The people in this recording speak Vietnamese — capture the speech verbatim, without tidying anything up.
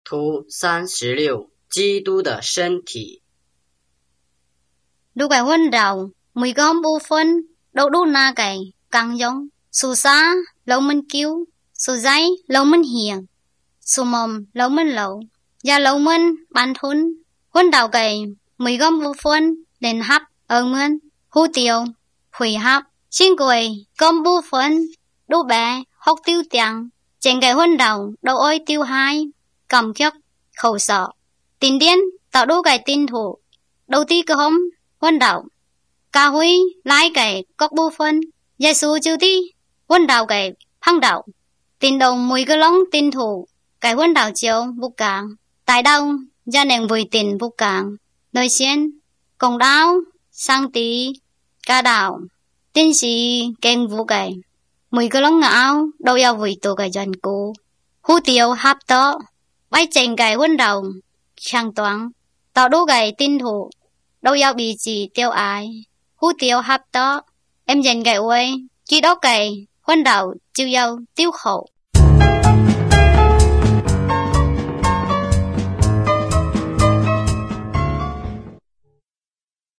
图三十六，基督的身体。 Đu cái huân đầu, mùi gom bu phân, đậu đu na cái, càng giống, su xa, lâu mình cứu, su giấy, lâu mình hiền, su mồm, lâu mình lâu, và lâu mình, bàn thun, huân đầu cái, mùi gom bu phân, lên hấp, ở mình, hú tiêu, hủy hấp, xin quầy, gom bu phân, đu bé, hốc tiêu tiếng, trên cái huân đầu, đậu ôi tiêu hai, cầm kiếc, khẩu sợ, tin điên, tạo đu cái tin thủ, đầu tiên cơ hôm, huân đầu, ca huy, lái cái, cốc bu phân, giai su chư ti, huân đầu cái, phăng đầu, tin đồng mùi cơ lông tin thủ, cái huân đầu chiều, bục càng, tại đâu, gia nền vùi tin bục càng, nơi xuyên, công đáo, sang tí, ca đảo, tin sĩ, kênh vũ cái, mùi cơ lông ngạo, đâu yêu vùi tổ cái dần cũ, hú tiêu hấp đó, bay chênh cái huân đầu, khang toán, tạo đu cái tin thủ, đâu yêu bị gì tiêu ai, hú tiêu hấp đó, em dành cái uê, khi đó cái, huân đầu, chiêu yêu, tiêu khổ.